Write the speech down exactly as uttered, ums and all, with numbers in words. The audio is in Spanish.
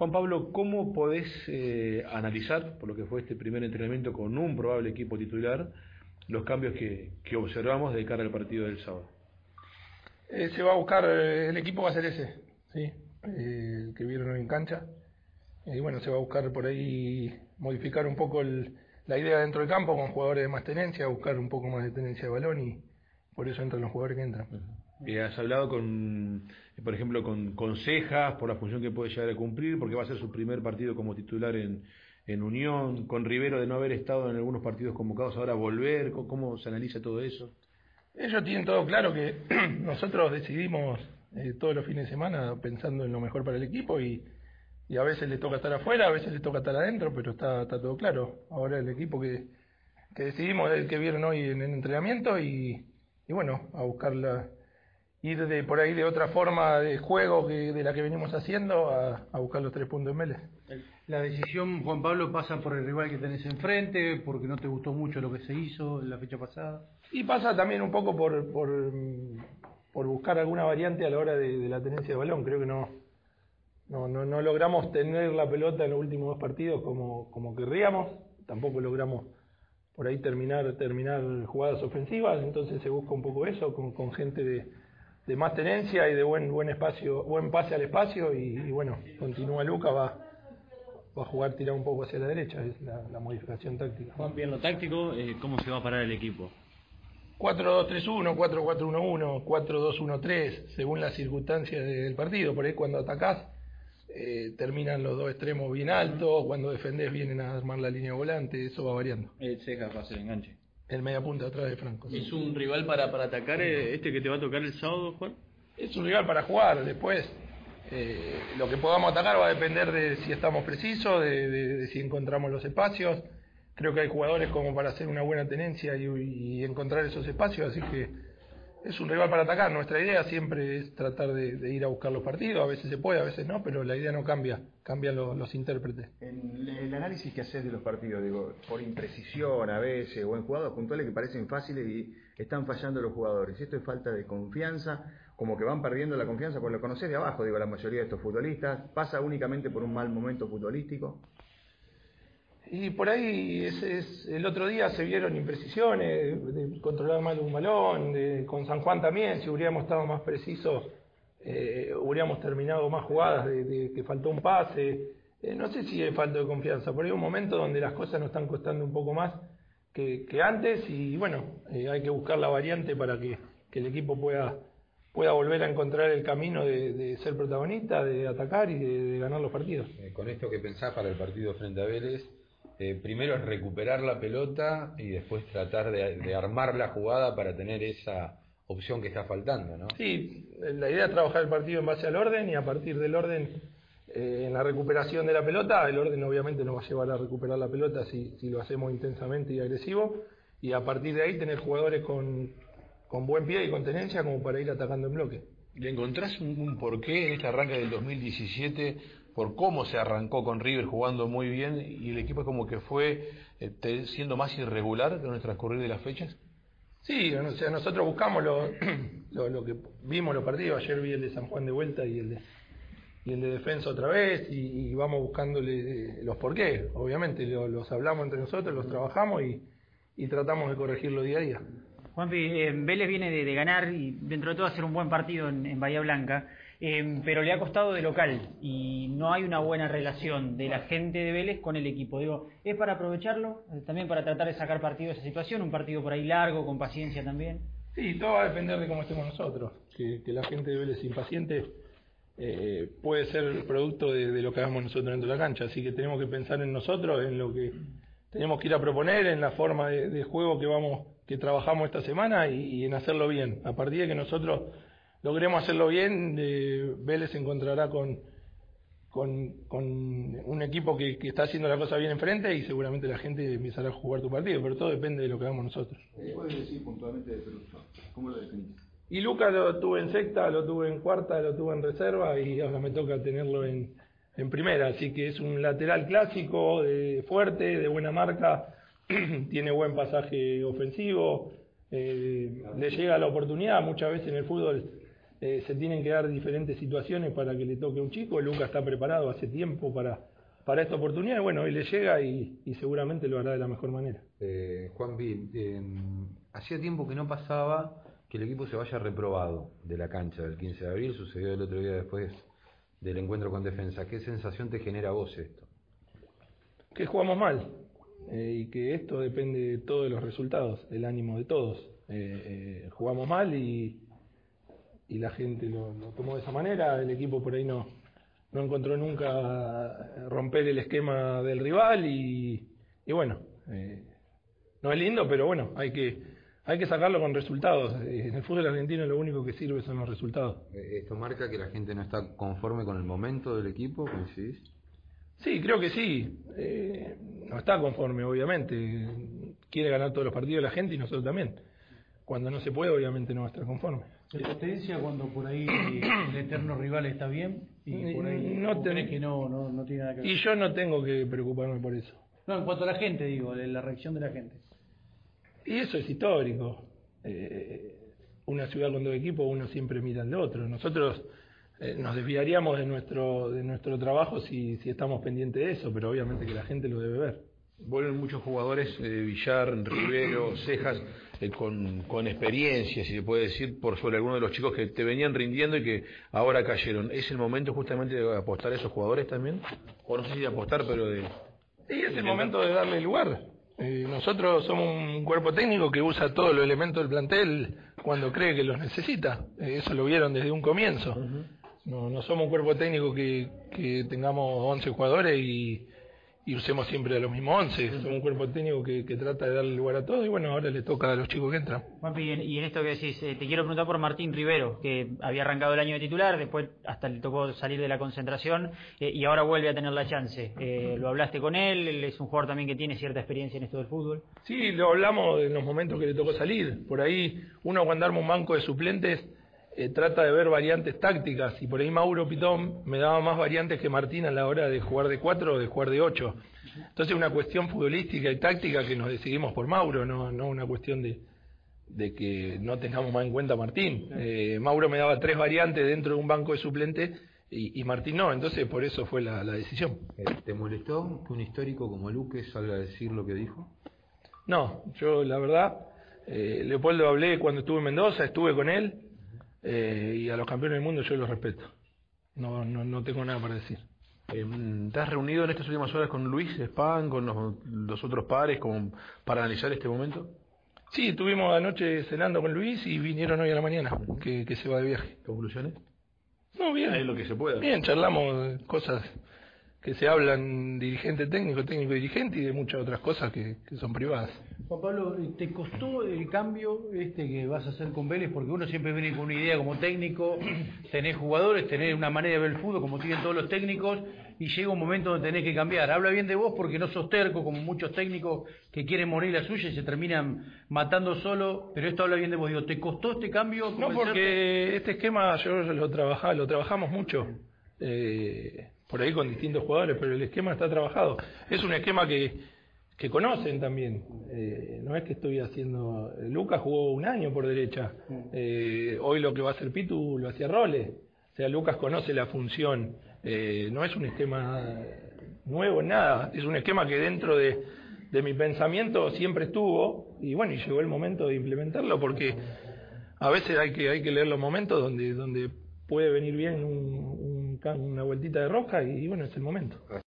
Juan Pablo, ¿cómo podés eh, analizar, por lo que fue este primer entrenamiento con un probable equipo titular, los cambios que, que observamos de cara al partido del sábado? Eh, se va a buscar, eh, el equipo va a ser ese, ¿sí? Eh, el que vieron hoy en cancha. Y eh, bueno, se va a buscar por ahí modificar un poco el, la idea dentro del campo con jugadores de más tenencia, buscar un poco más de tenencia de balón y por eso entran los jugadores que entran. Uh-huh. ¿Y has hablado con, por ejemplo, con, con Cejas por la función que puede llegar a cumplir, porque va a ser su primer partido como titular en, en Unión, con Rivero de no haber estado en algunos partidos convocados, ahora volver? ¿Cómo se analiza todo eso? Ellos tienen todo claro que nosotros decidimos eh, todos los fines de semana pensando en lo mejor para el equipo y, y a veces les toca estar afuera, a veces les toca estar adentro, pero está, está todo claro. Ahora el equipo que, que decidimos es el que vieron hoy en el entrenamiento y, y bueno, a buscarla, ir de por ahí de otra forma de juego que de la que venimos haciendo a, a buscar los tres puntos en Vélez. La decisión, Juan Pablo, pasa por el rival que tenés enfrente, porque no te gustó mucho lo que se hizo en la fecha pasada. Y pasa también un poco por por, por buscar alguna variante a la hora de, de la tenencia de balón. Creo que no, no no no logramos tener la pelota en los últimos dos partidos como como querríamos. Tampoco logramos por ahí terminar terminar jugadas ofensivas. Entonces se busca un poco eso con, con gente de, de más tenencia y de buen buen espacio, buen pase al espacio y, y bueno, continúa Luca, va va a jugar tirado un poco hacia la derecha, es la, la modificación táctica. Juan, bien lo táctico, eh, ¿cómo se va a parar el equipo? cuatro dos tres uno, cuatro cuatro uno uno, cuatro dos uno tres, según las circunstancias del partido. Por ahí cuando atacás eh, terminan los dos extremos bien altos, cuando defendés vienen a armar la línea volante, eso va variando. El Cejas va a ser enganche. El media punta atrás de Franco. ¿Es sí. un rival para, para atacar eh, este que te va a tocar el sábado, Juan? Es un rival para jugar, después eh, lo que podamos atacar va a depender de si estamos precisos, de, de, de si encontramos los espacios. Creo que hay jugadores como para hacer una buena tenencia y, y encontrar esos espacios, así que es un rival para atacar. Nuestra idea siempre es tratar de, de ir a buscar los partidos, a veces se puede, a veces no, pero la idea no cambia, cambian los, los intérpretes. En el análisis que haces de los partidos, digo, por imprecisión a veces, o en jugadas puntuales que parecen fáciles y están fallando los jugadores, ¿esto es falta de confianza? Como que van perdiendo la confianza, pues lo conocés de abajo, digo, la mayoría de estos futbolistas, ¿pasa únicamente por un mal momento futbolístico? Y por ahí es, es, el otro día se vieron imprecisiones, de, de controlar mal un balón, de, con San Juan también, si hubiéramos estado más precisos, eh, hubiéramos terminado más jugadas, de, de que faltó un pase, eh, no sé si es falta de confianza, por ahí hay un momento donde las cosas nos están costando un poco más que, que antes y bueno, eh, hay que buscar la variante para que, que el equipo pueda, pueda volver a encontrar el camino de, de ser protagonista, de atacar y de, de ganar los partidos. Eh, con esto que pensás para el partido frente a Vélez, Eh, primero es recuperar la pelota y después tratar de, de armar la jugada para tener esa opción que está faltando, ¿no? Sí, la idea es trabajar el partido en base al orden y a partir del orden, eh, en la recuperación de la pelota, el orden obviamente nos va a llevar a recuperar la pelota si, si lo hacemos intensamente y agresivo, y a partir de ahí tener jugadores con, con buen pie y con tenencia como para ir atacando en bloque. ¿Le encontrás un, un porqué en este arranque del dos mil diecisiete por cómo se arrancó con River jugando muy bien y el equipo como que fue eh, siendo más irregular con el transcurrir de las fechas? Sí, o sea, nosotros buscamos lo, lo, lo que vimos los partidos. Ayer vi el de San Juan de vuelta y el de, y el de Defensa otra vez y, y vamos buscándole los porqués. Obviamente lo, los hablamos entre nosotros, los trabajamos y, y tratamos de corregirlo día a día. Juanpi, eh, Vélez viene de, de ganar y dentro de todo hacer un buen partido en, en Bahía Blanca, eh, pero le ha costado de local y no hay una buena relación de la gente de Vélez con el equipo. Digo, ¿es para aprovecharlo? Eh, también para tratar de sacar partido de esa situación, un partido por ahí largo, con paciencia también. Sí, todo va a depender de cómo estemos nosotros. Que, que la gente de Vélez impaciente eh, puede ser producto de, de lo que hagamos nosotros dentro de la cancha, así que tenemos que pensar en nosotros, en lo que tenemos que ir a proponer, en la forma de, de juego que vamos que trabajamos esta semana y, y en hacerlo bien. A partir de que nosotros logremos hacerlo bien, eh, Vélez se encontrará con, con, con un equipo que, que está haciendo la cosa bien enfrente y seguramente la gente empezará a jugar tu partido, pero todo depende de lo que hagamos nosotros. ¿Qué puedes decir puntualmente de Peluso? ¿Cómo lo definís? Y Lucas lo tuve en sexta, lo tuve en cuarta, lo tuve en reserva y ahora me toca tenerlo en, en primera, así que es un lateral clásico, de, fuerte, de buena marca, tiene buen pasaje ofensivo, eh, le llega la oportunidad. Muchas veces en el fútbol eh, se tienen que dar diferentes situaciones para que le toque a un chico. Lucas está preparado hace tiempo para, para esta oportunidad, y bueno, hoy le llega y, y seguramente lo hará de la mejor manera. Eh, Juanpi, eh, hacía tiempo que no pasaba que el equipo se vaya reprobado de la cancha del quince de abril, sucedió el otro día después del encuentro con Defensa. ¿Qué sensación te genera a vos esto? Que jugamos mal, eh, y que esto depende de todos los resultados, el ánimo de todos. Eh, eh, jugamos mal y, y la gente lo, lo tomó de esa manera. El equipo por ahí no, no encontró nunca romper el esquema del rival y, y bueno, eh, no es lindo, pero bueno, hay que, hay que sacarlo con resultados. En el fútbol argentino lo único que sirve son los resultados. ¿Esto marca que la gente no está conforme con el momento del equipo? ¿Coincidís? Sí, creo que sí. Eh, no está conforme, obviamente. Quiere ganar todos los partidos la gente y nosotros también. Cuando no se puede, obviamente no va a estar conforme. ¿Se potencia cuando por ahí el eterno rival está bien? Y por ahí no crees que no, no, no tiene nada que ver. Y yo no tengo que preocuparme por eso. No, en cuanto a la gente, digo, de la reacción de la gente. Y eso es histórico. Eh, una ciudad con dos equipos, uno siempre mira al de otro. Nosotros eh, nos desviaríamos de nuestro de nuestro trabajo si, si estamos pendientes de eso, pero obviamente que la gente lo debe ver. Vuelven muchos jugadores, eh, Villar, Rivero, Cejas, eh, con, con experiencia, si se puede decir, por sobre algunos de los chicos que te venían rindiendo y que ahora cayeron. ¿Es el momento justamente de apostar a esos jugadores también? O no sé si de apostar, pero de... Sí, es el momento de darle lugar. Eh, nosotros somos un cuerpo técnico que usa todos los elementos del plantel cuando cree que los necesita. Eh, eso lo vieron desde un comienzo. Uh-huh. No, no somos un cuerpo técnico que, que tengamos once jugadores y, y usemos siempre a los mismos once. Uh-huh. Somos un cuerpo técnico que, que trata de darle lugar a todo y bueno, ahora le toca a los chicos que entran. Juanpi, y en, y en esto que decís, eh, te quiero preguntar por Martín Rivero, que había arrancado el año de titular, después hasta le tocó salir de la concentración eh, y ahora vuelve a tener la chance. Eh, ¿Lo hablaste con él? Él es un jugador también que tiene cierta experiencia en esto del fútbol. Sí, lo hablamos en los momentos que le tocó salir. Por ahí uno cuando arma un banco de suplentes eh, trata de ver variantes tácticas y por ahí Mauro Pitón me daba más variantes que Martín a la hora de jugar de cuatro o de jugar de ocho. Entonces una cuestión futbolística y táctica que nos decidimos por Mauro, no, no una cuestión de, de que no tengamos más en cuenta a Martín. Eh, Mauro me daba tres variantes dentro de un banco de suplentes y, y Martín no, entonces por eso fue la, la decisión. ¿Te molestó que un histórico como Luque salga a decir lo que dijo? No, yo la verdad, eh, Leopoldo hablé cuando estuve en Mendoza, estuve con él eh, y a los campeones del mundo yo los respeto. No, no, no tengo nada para decir. Eh, ¿Te has reunido en estas últimas horas con Luis Span, con los, los otros pares, como para analizar este momento? Sí, estuvimos anoche cenando con Luis y vinieron hoy a la mañana, que, que se va de viaje. ¿Conclusiones? No, bien. Es lo que se pueda. Bien, charlamos cosas que se hablan dirigente técnico, técnico dirigente y de muchas otras cosas que, que son privadas. Juan Pablo, ¿te costó el cambio este que vas a hacer con Vélez? Porque uno siempre viene con una idea como técnico, tenés jugadores, tenés una manera de ver el fútbol como tienen todos los técnicos y llega un momento donde tenés que cambiar. Habla bien de vos porque no sos terco como muchos técnicos que quieren morir la suya y se terminan matando solo, pero esto habla bien de vos. Digo, ¿te costó este cambio? No, porque este esquema yo lo trabajaba, lo trabajamos mucho. Eh... por ahí con distintos jugadores, pero el esquema está trabajado. Es un esquema que, que conocen también. Eh, no es que estoy haciendo... Lucas jugó un año por derecha. Eh, hoy lo que va a hacer Pitu lo hacía Roles. O sea, Lucas conoce la función. Eh, no es un esquema nuevo en nada. Es un esquema que dentro de, de mi pensamiento siempre estuvo. Y bueno, y llegó el momento de implementarlo porque a veces hay que, hay que leer los momentos donde, donde puede venir bien un, un una vueltita de rosca y bueno, es el momento.